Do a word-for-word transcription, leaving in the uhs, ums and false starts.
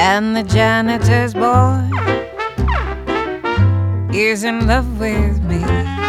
And the janitor's boy is in love with me.